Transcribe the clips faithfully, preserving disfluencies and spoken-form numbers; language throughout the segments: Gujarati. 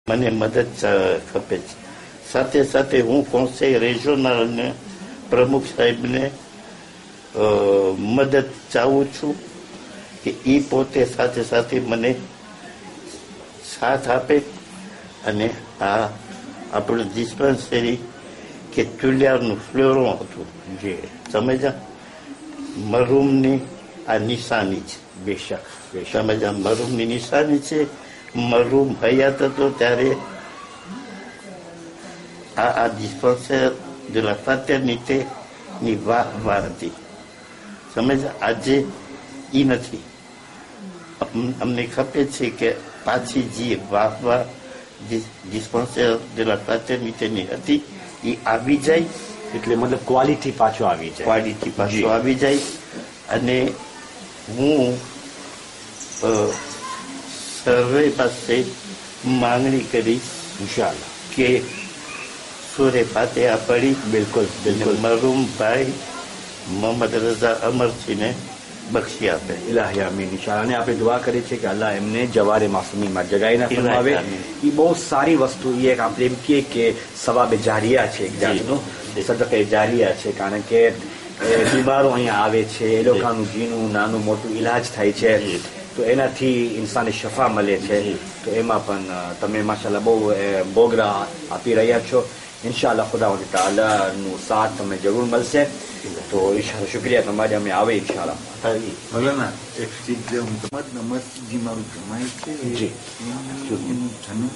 મને મદદ ખપે છે. સાથે સાથે હું કોન્સેલ રિજિયોનલને પ્રમુખ સાહેબને મદદ ચાહું છું કે એ પોતે સાથે સાથે મને સાથ આપે અને આ આપણું ડિસ્પેન્સરી કે ચુલિયાનું ફ્લોરો હતું જે સમજા મરૂમની આ નિશાની છે. બેશક સમજા મરૂમની નિશાની છે. મરૂમ હયાત હતો ત્યારે આ આ ડિસ્પેન્સર de la fraternité ની વાહ વાહ હતી. સમજ આજે ઈ નથી. અમને ખપે છે કે પાછી જે વાહ વાહ ડિસ્પેન્સર de la fraternité ની હતી એ આવી જાય. એટલે મતલબ ક્વોલિટી પાછો આવી જાય ક્વોલિટી પાછો આવી જાય. અને હું સર્વે પાસે માંગણી કરીશ ઇન્શાઅલ્લાહ કે સૂરે ફાતિહા પડી બિલકુલ બિલકુલ મરૂમ ભાઈ મોહમ્મદ રઝા અમરસિંહને બક્ષી આપે. ઇલાહી આમીન ઇન્શાઅલ્લાહ. અને આપણે દુઆ કરીએ છીએ કે અલ્લાહ એમને જવારે માસૂમીમાં જગાઈ ના ફરમાવે. એ બહુ સારી વસ્તુ એ એક આપણે એમ કહીએ કે સવાબે જારિયા છે, એક જાતનું સદકે જારિયા છે. કારણ કે બીમારો અહીંયા આવે છે, એ લોકોનું જીનું નાનું મોટું ઈલાજ થાય છે, તો એનાથી ઇન્સાનને શફા મળે છે. તો એમાં પણ તમે માશાલ્લાહ બહુ બોગરા આપી રહ્યા છો. ઇન્શાઅલ્લાહ ખુદા તાલાનું સાથ તમને જરૂર મળશે. તો ઇન્શાઅલ્લાહ શુક્રિયા તમારે અમે આવે ઇન્શાઅલ્લાહ. મૌલાના એક ચીજ હું તમારી નમત જે મારું જમાય છે જી એનું જન્મ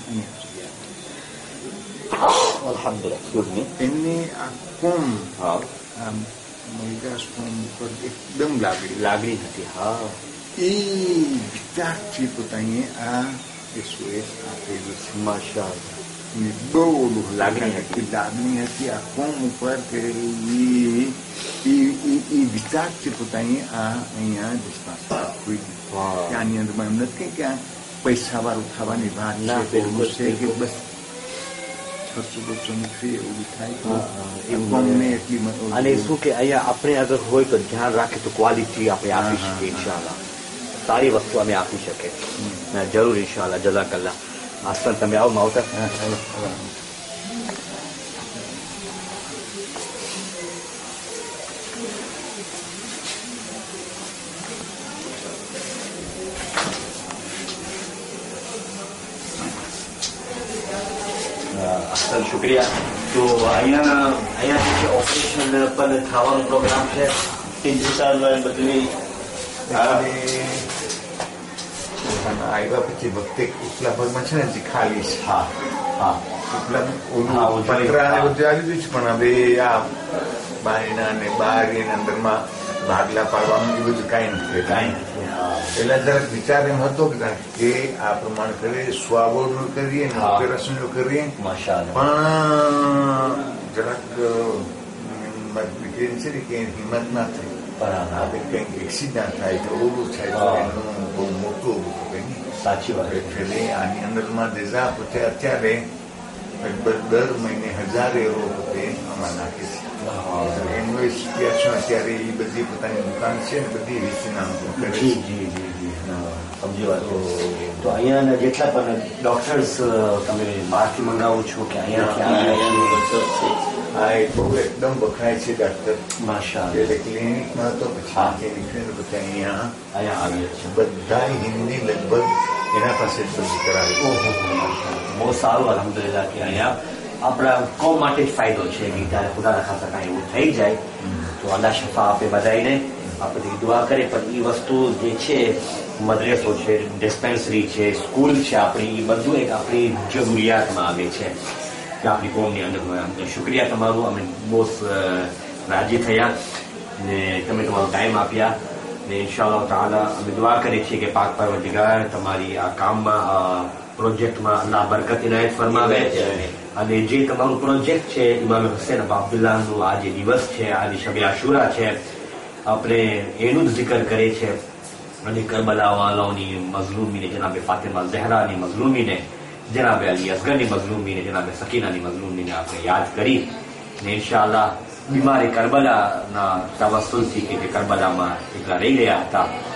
અલ્હમ્દુલિલ્લાહ એમને આ કોમ હા આમ મહિદાસ કોમ પર એકદમ લાગણી લાગણી હતી. હા એ વિચારથી પોતાની આ એસઓએસ આપેલું છે. માશાઅલ્લાહ બહુ ઓલું લાગણી હતી લાગણી હતી આ કોમ ઉપર કે એ વિચારથી પોતાની આ અહીંયા ડિસ્પાન્સ આપી ત્યાંની અંદરમાં એમ નથી કે આ પૈસા વાળું થવાની વાત છે કે બસ છસો બસો ની એવું થાય. અને શું કે અહીંયા આપણે અગર હોય તો ધ્યાન રાખે તો ક્વોલિટી આપણે આપી શકીએ ઇન્શાઅલ્લાહ. સારી વસ્તુ અમે આપી શકીએ જરૂર ઇન્શાઅલ્લાહ. જઝાકલ્લાહ. આસન તમે આવો માવતર. અસલ શુક્રિયા. તો અહીંયા અહીંયા જે ઓપરેશન પણ થવાનો પ્રોગ્રામ છે ઇન્શાઅલ્લાહ બદલી આવ્યા પછી વખતે ઉપલા ભાગમાં છે ને જે ખાલી છે. હા હા ઉપલા પતરા ને બધું આવી ગયું છે પણ હવે આ બારીના ને બારી અંદરમાં ભાગલા પાડવાનું એ બધું કાંઈ નથી કાંઈ નથી. પેલા જરાક વિચાર એમ હતો કે આ પ્રમાણે કરીએ સ્વાબોડનું કરીએ ને ઓપરેશન કરીએ પણ જરાક દીકરી છે ને કે હિંમત ના થઈ. બરાબર કંઈક એક્સિડન્ટ થાય તો ઓલું થાય તો એનું બહુ મોટું સાચી વાત. એટલે આની અંદરમાં દેજા પોતે અત્યારે લગભગ દર મહિને હજાર એવો પોતે આમાં નાખે છે. એનું એ સિચ્યુએશન અત્યારે એ બધી પોતાની દુકાન છે ને બધી વેચી નાખો કરે છે. જી જી જી સમજી વાત. તો અહીંયાના જેટલા પણ ડોક્ટર્સ તમે બહારથી મંગાવો છો કે અહીંયા હા એ બહુ એકદમ વખણાય છે ડોક્ટર. માશાઅલ્લાહ. એટલે ક્લિનિકમાં તો પછી ક્લિનિક બધા અહીંયા અહીંયા આવે છે બધા હિન્દી લગભગ એના પાસે જ બધું કરાવે. બહુ સારું અલહમદુલિલ્લાહ કે અહીંયા આપણા કોમ માટે જ ફાયદો છે કે ત્યારે ખુદાના ખાતા કાંઈ એવું થઈ જાય તો અલ્લાહ શફા આપે બધાને. આપણે દુઆ કરે પણ એ વસ્તુ જે છે મદ્રેસો છે, ડિસ્પેન્સરી છે, સ્કૂલ છે આપણી, એ બધું એક આપણી જરૂરિયાતમાં આવે છે કે આપણી કોમની અંદર હોય. આમ તો શુક્રિયા તમારું. અમે બહુ રાજી થયા ને તમે તમારો ટાઈમ આપ્યા ને ઇન્શાઅલ્લાહ તાઆલા અમે દુઆ કરીએ છીએ કે પાક પરવરદિગાર તમારી આ કામમાં પ્રોજેક્ટમાં અલ્લાહ બરકત ઇનાયત ફરમાવે. અને જે તમારું પ્રોજેક્ટ છે ઇમામ હુસૈન અબ્દુલ્લાહનું આ જે દિવસ છે, આજે શબે આશુરા છે, આપણે એનું જ zikr કરે છે. અને કરબલા વાલાઓની મઝલૂમીને, જનાબે ફાતિમા ઝહરાની મઝલૂમીને, જનાબે અલી અસગરની મઝલૂમીને, જનાબે સકીનાની મઝલૂમીને આપણે યાદ કરી ને ઇન્શાઅલ્લાહ બીમારી કરબલાના તવસ્સુલથી કે જે કરબલામાં એકલા રહી ગયા હતા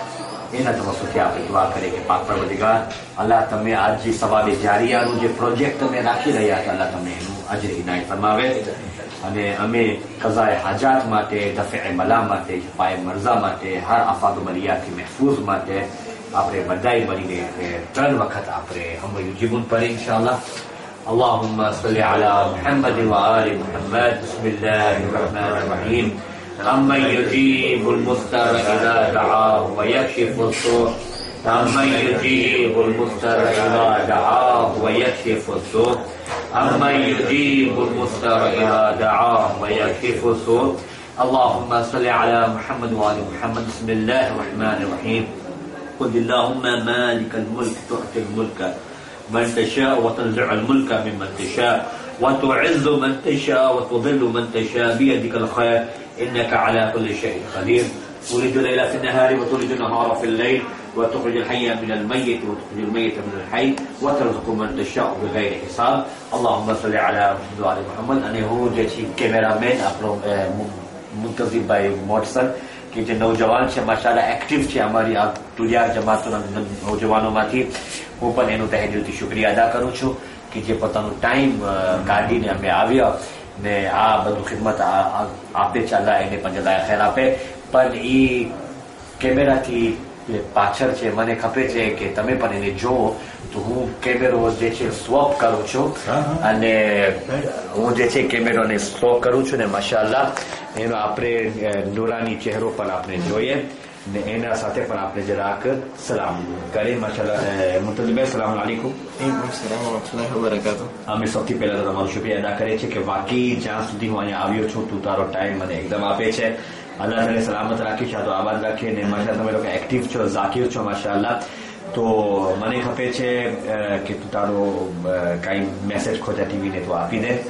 એના તવસુથી આપણે દુઆ કરીએ કે પાક પરવરદિગાર અલ્લાહ તમે આજ જે સવાબે જારિયાનું જે પ્રોજેક્ટ તમે રાખી રહ્યા છો અલ્લાહ તમને એનું અજર ઇનાયત ફરમાવે અને અમે કઝાએ હાજાત માટે દફે બલા માટે શફાએ મરઝા માટે હર આફાત મરિયાથી મહેફૂઝ માટે આપણે બધાય મળીને ત્રણ વખત આપણે હમ યુજીબુન પર ઇન્શાઅલ્લાહ. اللهم صل على محمد وآل محمد. بسم الله الرحمن الرحيم. أمن يجيب المضطر إذا دعاه ويكشف السوء أمن يجيب المضطر إذا دعاه ويكشف السوء أمن يجيب المضطر إذا دعاه ويكشف السوء. اللهم صل على محمد وآل محمد. بسم الله الرحمن الرحيم. قل اللهم مالك الملك تؤتي الملك من تشاء وتنزع الملك ممن تشاء وتعز من تشاء وتضل من تشاء بيدك الخير إنك على كل شيء قدير. تولج الليل في النهار وتولج النهار في الليل وتخرج الحي من الميت وتخرج الميت من الحي وترزق من تشاء بغير حساب. اللهم صل على محمد وعلى محمد. અને હું જે છે કેમેરામેન આપણો મુંતઝિરભાઈ મોટસર કે જે નવજવાન છે માશાઅલ્લાહ એક્ટિવ છે અમારી આ ટુલિયાર જમાતના નવજવાનોમાંથી હું પણ એનું તહે દિલથી શુક્રિયા અદા કરું છું કે જે પોતાનું ટાઈમ કાઢીને અમે આવ્યા ને આ બધું ખિદમત આપે છે. અલ્લાહ એને પણ જઝાય ખૈર આપે. પણ એ કેમેરાથી પાછળ છે મને ખપે છે કે તમે પણ એને જોવો તો હું કેમેરો જે છે સ્વોપ કરું છું અને હું જે છે કેમેરોને સ્વોપ કરું છું ને માશાઅલ્લાહ એનો આપણે નૂરાની ચહેરો પર આપણે જોઈએ ને એના સાથે પણ આપણે જરાક સલામ કરીએ. માશાઅલ્લાહ મુંતઝિરભાઈ સલામ અલૈકુમ. અમે સૌથી પહેલા તો તમારો શુક્રિયા અદા કરીએ છીએ કે વાકઈ જ્યાં સુધી હું અહીંયા આવ્યો છું તું તારો ટાઈમ મને એકદમ આપે છે. અલ્લાહ તને સલામત રાખી શાદો આબાદ રાખીએ ને માશાઅલ્લાહ તમે લોકો એક્ટિવ છો ઝાકિર છો માશાઅલ્લાહ. તો મને ખપે છે કે તું તારો કાંઈ મેસેજ ખોજા ટીવીને તું આપી દે.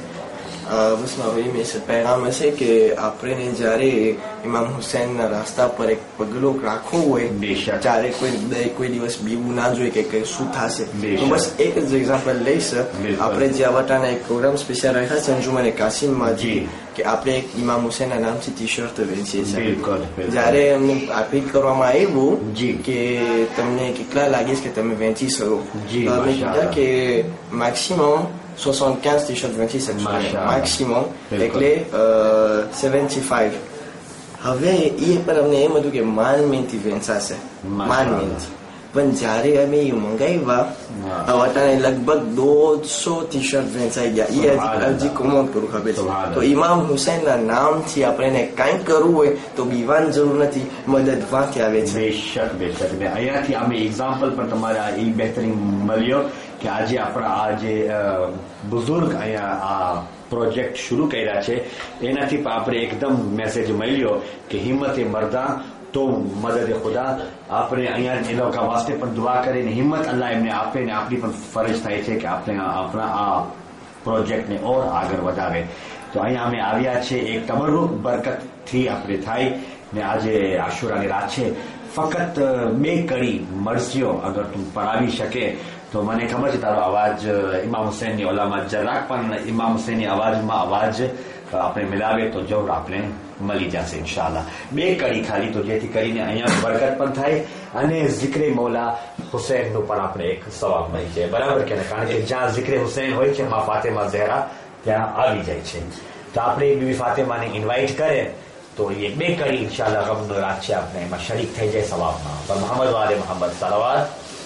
બસ મારો એ મેસેજ પેગામ હશે કે આપણે જ્યારે ઇમામ હુસૈનના રાસ્તા પર એક પગલું રાખવું હોય ત્યારે કોઈ કોઈ દિવસ બીવું ના જોઈએ કે કઈ શું થશે. તો બસ એક જ એક્ઝામ્પલ લઈશ. આપણે જે આવટાના એક પ્રોગ્રામ સ્પેશિયલ રાખ્યા છે અંજુમને કાસિમમાંથી કે આપણે એક ઇમામ હુસૈનના નામથી ટી શર્ટ વેચીએ છીએ. જયારે અમને અપીલ કરવામાં આવ્યું કે તમને કેટલા લાગીશ કે તમે વેચી શકો તો અમે કીધા કે મેક્સિમમ soixante-quinze t-shirts વેચી શકશો મેક્સિમમ એટલે સેવન્ટી ફાઈવ. હવે એ પણ અમને એમ હતું કે માનમેનથી વેચાશે માનમેનથી પણ જયારે અમે એ મંગાવ્યા વટાણે લગભગ દોઢસો ટી શર્ટ વેચાઈ ગયા. એ હજી કોમેન્ટ કરું ખબર છે. તો ઇમામ હુસૈનના નામથી આપણે કાંઈ કરવું હોય તો બીવાની જરૂર નથી, મદદ વાંથી આવે છે. બેશક બેશક અહીંયાથી અમે એક્ઝામ્પલ પણ તમારા એ બહેતરીન મળ્યો કે આજે આપણા આ જે બુઝુર્ગ અહીંયા આ પ્રોજેક્ટ શરૂ કર્યા છે એનાથી પણ આપણે એકદમ મેસેજ મળ્યો કે હિંમતે મરદા તો મદદ ખુદા. આપણે અહીંયા એ લોકો વાસ્તે પણ દુઆ કરીને હિંમત અલ્લાહ એમને આપે ને આપણી પણ ફરજ થાય છે કે આપણે આપણા આ પ્રોજેક્ટને ઓર આગળ વધારે. તો અહીંયા અમે આવ્યા છે એક તબરુક બરકતથી આપણે થાય ને આજે આશુરાની રાત છે. ફક્ત બે કડી મરસીઓ અગર તું પડાવી શકે તો મને ખબર છે તારો અવાજ ઇમામ હુસૈનની ઓલામાં જરાક પણ ઇમામ હુસૈનની અવાજમાં અવાજ આપણે મિલાવે તો જરૂર આપણે મળી જશે ઇન્શાઅલ્લાહ. બે કડી ખાલી તો જેથી કરીને અહીંયા બરકત પણ થાય અને ઝિક્રે મૌલા હુસૈનનું પણ આપણે એક સવાબ મળી જાય. બરાબર કે કારણ કે જ્યાં ઝિક્રે હુસૈન હોય છે મા ફાતેમા ઝહરા ત્યાં આવી જાય છે. તો આપણે બીબી ફાતેમાને ઇન્વાઇટ કરે તો એ બે કડી ઇન્શાઅલ્લાહ ગમનો રાત છે આપણે એમાં શરીક થઈ જાય સવાબમાં. મોહમ્મદ વાલે મોહમ્મદ સલાવાત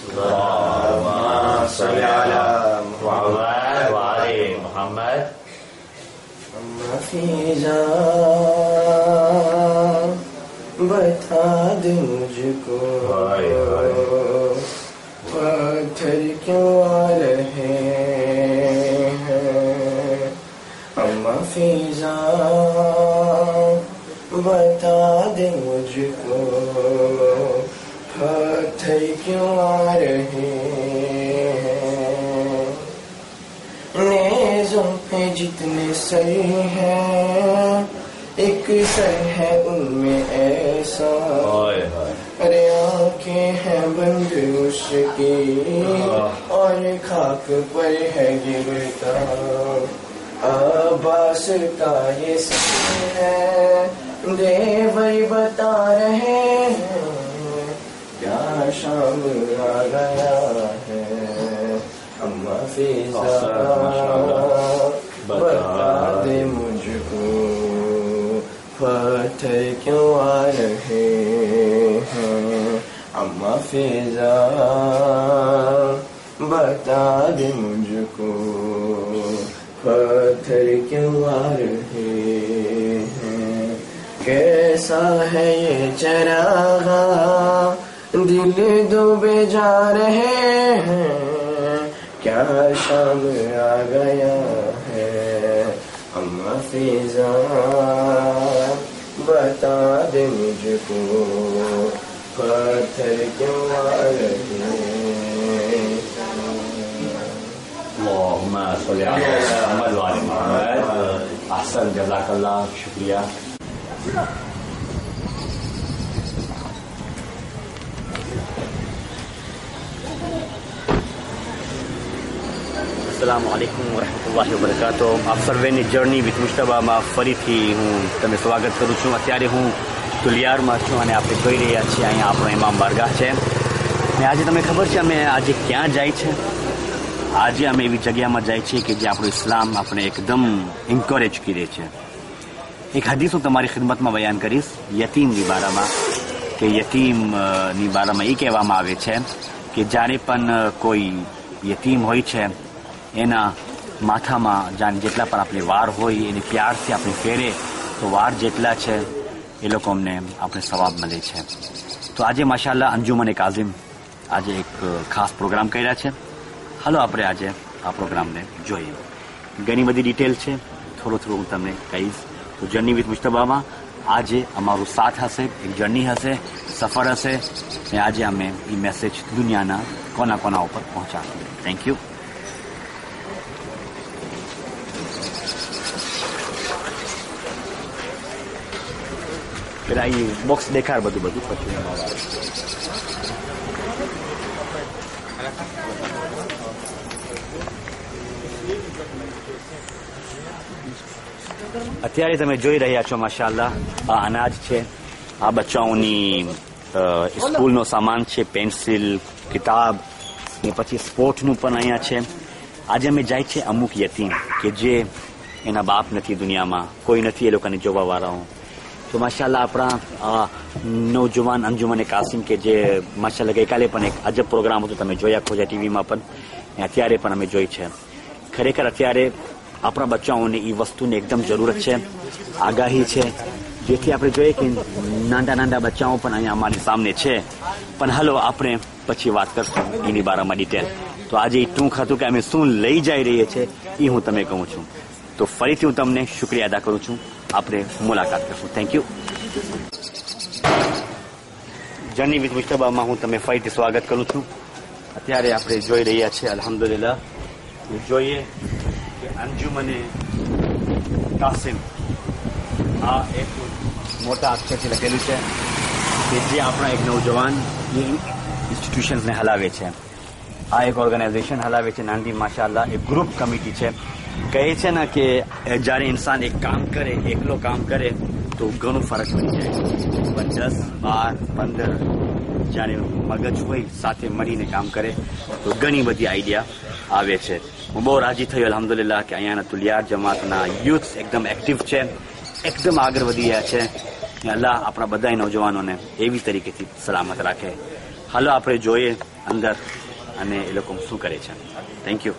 اللهم صل على محمد وعلى محمد. मफीजा बता दे मुझको पत्थर क्यों आ रहे हैं. मफीजा बता दे मुझको पत्थर क्यों आ रहे हैं. नेज़ों पे जितने सर हैं एक सर है उनमें ऐसा. अरे आंखें हैं बंद उसकी और खाक पर है गिरता. अब्बास का ये सर है देवर बता रहे हैं क्या शाम आ गया है अम्मा फिजा बता दे मुझको पत्थर क्यों आ रहे हैं अम्मा फिजा बता दे मुझको पत्थर क्यों आ रहे हैं कैसा है ये चरागा दिल डूबे जा रहे हैं क्या शाम आ गया है अम्मा फिजा बता दे मुझको पत्थर क्यों आ रहे हैं اللهم صل على محمد وعلى محمد احسن جزاك الله शुक्रिया अस्सलाम वालेकुम વરહમતુલ્લાહિ વબરકાતુહ આપ સર્વેની જર્ની વિથ મુશ્તબામાં ફરીથી હું તમે સ્વાગત કરું છું અત્યારે હું તુલિયારમાં છું અને આપણે જોઈ રહ્યા છીએ અહીંયા આપણો ઇમામ બારગાહ છે અને આજે તમને ખબર છે અમે આજે ક્યાં જાય છે આજે અમે એવી જગ્યામાં જાય છીએ કે જે આપણું ઇસ્લામ આપણે એકદમ એન્કરેજ કરે છે એક હદીસ હું તમારી ખિદમતમાં બયાન કરીશ યતીમની બારામાં કે યતીમની બારામાં એ કહેવામાં આવે છે કે જ્યારે પણ કોઈ યતીમ હોય છે એના માથામાં જાણ જેટલા પણ આપણે વાર હોય એને પ્યારથી આપણે ફેરે તો વાર જેટલા છે એ લોકો અમને આપણે સવાબ મળે છે તો આજે માશાઅલ્લાહ અંજુમને કાઝિમ આજે એક ખાસ પ્રોગ્રામ કર્યા છે હાલો આપણે આજે આ પ્રોગ્રામને જોઈએ ઘણી બધી ડિટેલ છે થોડું થોડું હું તમને કહીશ તો જર્ની વિથ મુશ્તબામાં આજે અમારું સાથ હશે એક જર્ની હશે સફર હશે અને આજે અમે એ મેસેજ દુનિયાના કોના કોના ઉપર પહોંચાડીએ થેન્ક યુ પેલા એ બોક્સ દેખાડ બધું બધું પછી અત્યારે તમે જોઈ રહ્યા છો માશાઅલ્લાહ આ અનાજ છે આ બચ્ચાઓની સ્કૂલનો સામાન છે પેન્સિલ કિતાબ ને પછી સ્પોર્ટનું પણ અહીંયા છે આજે અમે જાય છે અમુક યતીમ કે જે એના બાપ નથી દુનિયામાં કોઈ નથી એ લોકોને જોવા વાળાઓ તો માશાઅલ્લાહ આપણા નવજવાન અંજુમને કાસિમ કે જે માશાઅલ્લાહ ગઈકાલે પણ એક અજબ પ્રોગ્રામ હતો તમે જોયા ખોજા ટીવીમાં પણ અત્યારે પણ અમે જોઈ છે ખરેખર અત્યારે આપણા બચ્ચાઓને એ વસ્તુની એકદમ જરૂરત છે આગાહી છે જેથી આપણે જોઈએ કે નાના નાના બચ્ચાઓ પણ અહીંયા અમારી સામે છે પણ હાલો આપણે પછી વાત કરશું એની બારામાં ડિટેલ તો આજે એ ટૂંક હતું કે અમે શું લઈ જઈ રહીએ છીએ એ હું તમને કહું છું તો ફરીથી હું તમને શુક્રિયા અદા કરું છું આપણે મુલાકાત કરશું થેન્ક યુ જર્ની વિથ મુશ્તબામાં હું તમે ફરીથી સ્વાગત કરું છું અત્યારે આપણે જોઈ રહ્યા છીએ અલ્હમ્દુલિલ્લાહ જોઈએ કે અંજુમને કાસિમ આ એક મોટા અક્ષરથી લખેલું છે કે જે આપણા એક નવજવાન ઇન્સ્ટિટ્યુશન્સને હલાવે છે આ એક ઓર્ગેનાઇઝેશન હલાવે છે નાની માશાઅલ્લાહ એક ગ્રુપ કમિટી છે કહે છે ને કે જ્યારે ઇન્સાન એક કામ કરે એકલો કામ કરે તો ઘણું ફરક પડી જાય પણ દસ બાર પંદર જ્યારે મગજ હોય સાથે મળીને કામ કરે તો ઘણી બધી આઈડિયા આવે છે હું બહુ રાજી થયો અલ્હમ્દુલિલ્લાહ કે અહીંયાના તુલિયાર જમાતના યુથ એકદમ એક્ટિવ છે એકદમ આગળ વધી ગયા છે અલ્લાહ આપણા બધા નવજવાનોને એવી તરીકેથી સલામત રાખે હાલો આપણે જોઈએ અંદર અને એ લોકો શું કરે છે થેન્ક યુ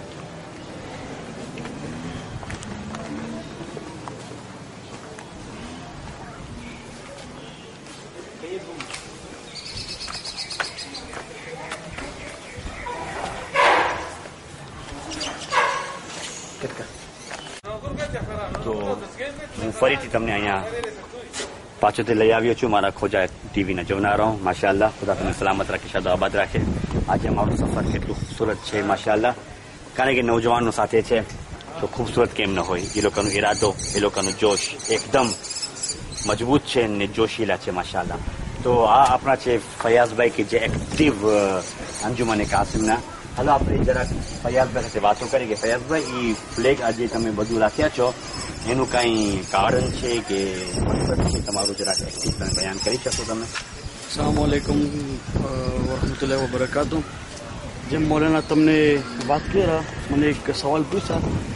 તો હું ફરીથી તમને અહીંયા પાછળથી લઈ આવ્યો છું મારા ખોજા ટીવીના જોનારાઓ માશાઅલ્લાહ ખુદા તમને સલામત રાખે શાદો આબાદ રાખે આજે અમારું સફર કેટલું ખૂબસૂરત છે માશાઅલ્લાહ કારણ કે નવજવાનો સાથે છે તો ખૂબસૂરત કેમ ન હોય એ લોકોનો ઈરાદો એ લોકોનો જોશ એકદમ મજબૂત છે ને જોશીલા છે માશાઅલ્લાહ તો આ આપણા છે ફયાઝભાઈ કે જે એક્ટિવ અંજુમને કાસિમના હાલો આપણે જરાક ફયાઝભાઈ સાથે વાતો કરી કે ફયાઝભાઈ એ ફ્લેગ આજે તમે બધું રાખ્યા છો એનું કાંઈ કારણ છે કે મતલબ છે તમારું જરાક એક્ટિવ તમે બયાન કરી શકો તમે अस्सलाम वालेकुम वरहमतुल्लाहि वबरकातुह। जब मौलाना तुमने बात किया, मैंने एक सवाल पूछा